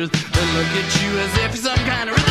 They look at you as if you're some kind of